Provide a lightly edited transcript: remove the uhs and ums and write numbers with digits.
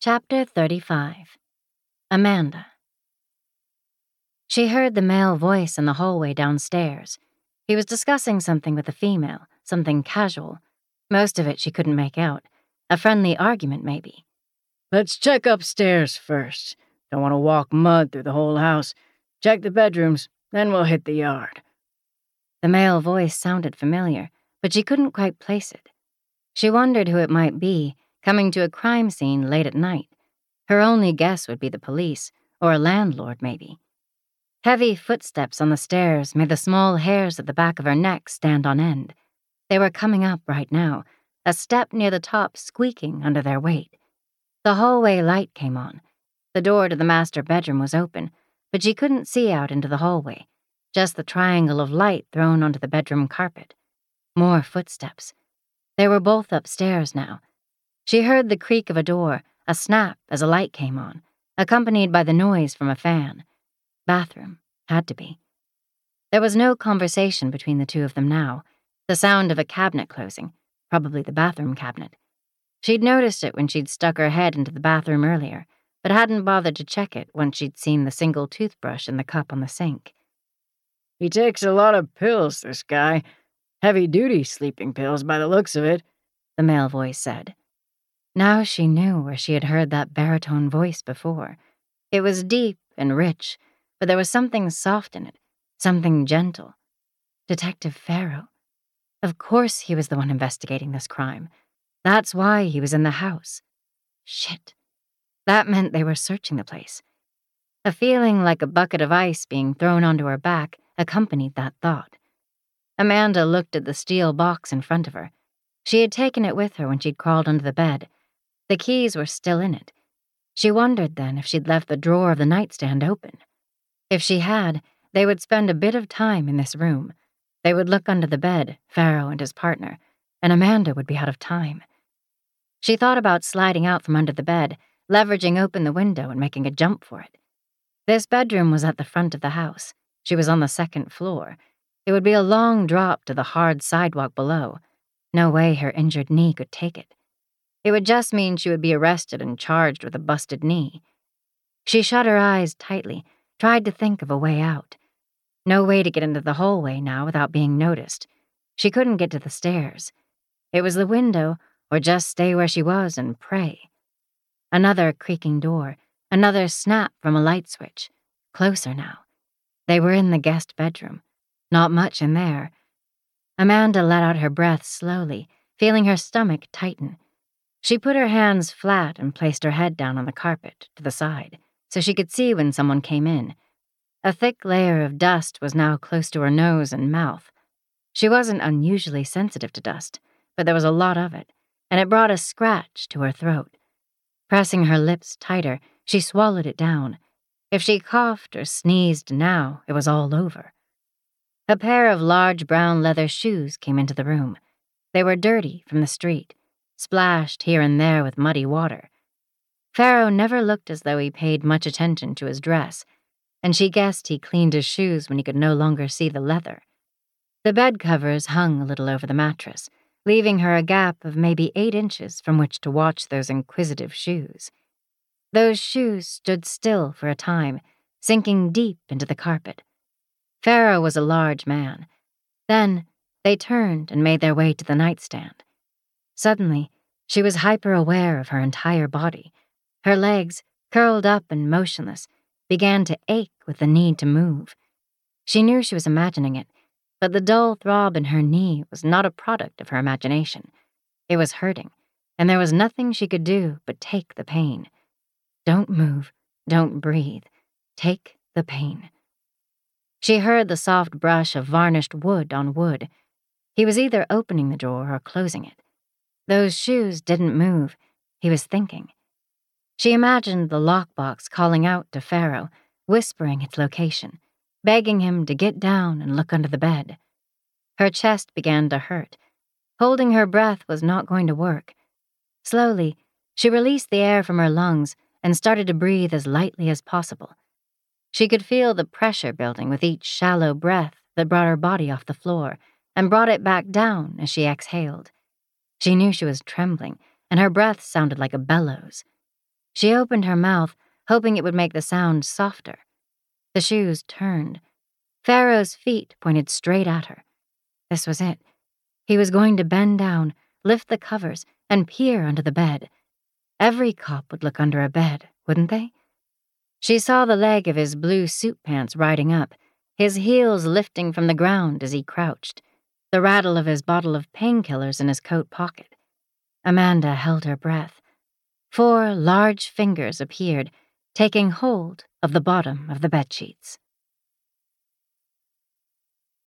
Chapter 35. Amanda. She heard the male voice in the hallway downstairs. He was discussing something with a female, something casual. Most of it she couldn't make out. A friendly argument, maybe. "Let's check upstairs first. Don't want to walk mud through the whole house. Check the bedrooms, then we'll hit the yard." The male voice sounded familiar, but she couldn't quite place it. She wondered who it might be, coming to a crime scene late at night. Her only guess would be the police, or a landlord, maybe. Heavy footsteps on the stairs made the small hairs at the back of her neck stand on end. They were coming up right now, a step near the top squeaking under their weight. The hallway light came on. The door to the master bedroom was open, but she couldn't see out into the hallway, just the triangle of light thrown onto the bedroom carpet. More footsteps. They were both upstairs now. She heard the creak of a door, a snap as a light came on, accompanied by the noise from a fan. Bathroom. Had to be. There was no conversation between the two of them now. The sound of a cabinet closing, probably the bathroom cabinet. She'd noticed it when she'd stuck her head into the bathroom earlier, but hadn't bothered to check it once she'd seen the single toothbrush in the cup on the sink. "He takes a lot of pills, this guy. Heavy-duty sleeping pills by the looks of it," the male voice said. Now she knew where she had heard that baritone voice before. It was deep and rich, but there was something soft in it, something gentle. Detective Farrow. Of course he was the one investigating this crime. That's why he was in the house. Shit. That meant they were searching the place. A feeling like a bucket of ice being thrown onto her back accompanied that thought. Amanda looked at the steel box in front of her. She had taken it with her when she'd crawled under the bed. The keys were still in it. She wondered then if she'd left the drawer of the nightstand open. If she had, they would spend a bit of time in this room. They would look under the bed, Farrow and his partner, and Amanda would be out of time. She thought about sliding out from under the bed, leveraging open the window and making a jump for it. This bedroom was at the front of the house. She was on the second floor. It would be a long drop to the hard sidewalk below. No way her injured knee could take it. It would just mean she would be arrested and charged with a busted knee. She shut her eyes tightly, tried to think of a way out. No way to get into the hallway now without being noticed. She couldn't get to the stairs. It was the window, or just stay where she was and pray. Another creaking door, another snap from a light switch. Closer now. They were in the guest bedroom. Not much in there. Amanda let out her breath slowly, feeling her stomach tighten. She put her hands flat and placed her head down on the carpet, to the side, so she could see when someone came in. A thick layer of dust was now close to her nose and mouth. She wasn't unusually sensitive to dust, but there was a lot of it, and it brought a scratch to her throat. Pressing her lips tighter, she swallowed it down. If she coughed or sneezed now, it was all over. A pair of large brown leather shoes came into the room. They were dirty from the street, splashed here and there with muddy water. Farrow never looked as though he paid much attention to his dress, and she guessed he cleaned his shoes when he could no longer see the leather. The bed covers hung a little over the mattress, leaving her a gap of maybe 8 inches from which to watch those inquisitive shoes. Those shoes stood still for a time, sinking deep into the carpet. Farrow was a large man. Then they turned and made their way to the nightstand. Suddenly, she was hyper-aware of her entire body. Her legs, curled up and motionless, began to ache with the need to move. She knew she was imagining it, but the dull throb in her knee was not a product of her imagination. It was hurting, and there was nothing she could do but take the pain. Don't move, don't breathe. Take the pain. She heard the soft brush of varnished wood on wood. He was either opening the drawer or closing it. Those shoes didn't move. He was thinking. She imagined the lockbox calling out to Farrow, whispering its location, begging him to get down and look under the bed. Her chest began to hurt. Holding her breath was not going to work. Slowly, she released the air from her lungs and started to breathe as lightly as possible. She could feel the pressure building with each shallow breath that brought her body off the floor and brought it back down as she exhaled. She knew she was trembling, and her breath sounded like a bellows. She opened her mouth, hoping it would make the sound softer. The shoes turned. Pharaoh's feet pointed straight at her. This was it. He was going to bend down, lift the covers, and peer under the bed. Every cop would look under a bed, wouldn't they? She saw the leg of his blue suit pants riding up, his heels lifting from the ground as he crouched, the rattle of his bottle of painkillers in his coat pocket. Amanda held her breath. 4 large fingers appeared, taking hold of the bottom of the bedsheets.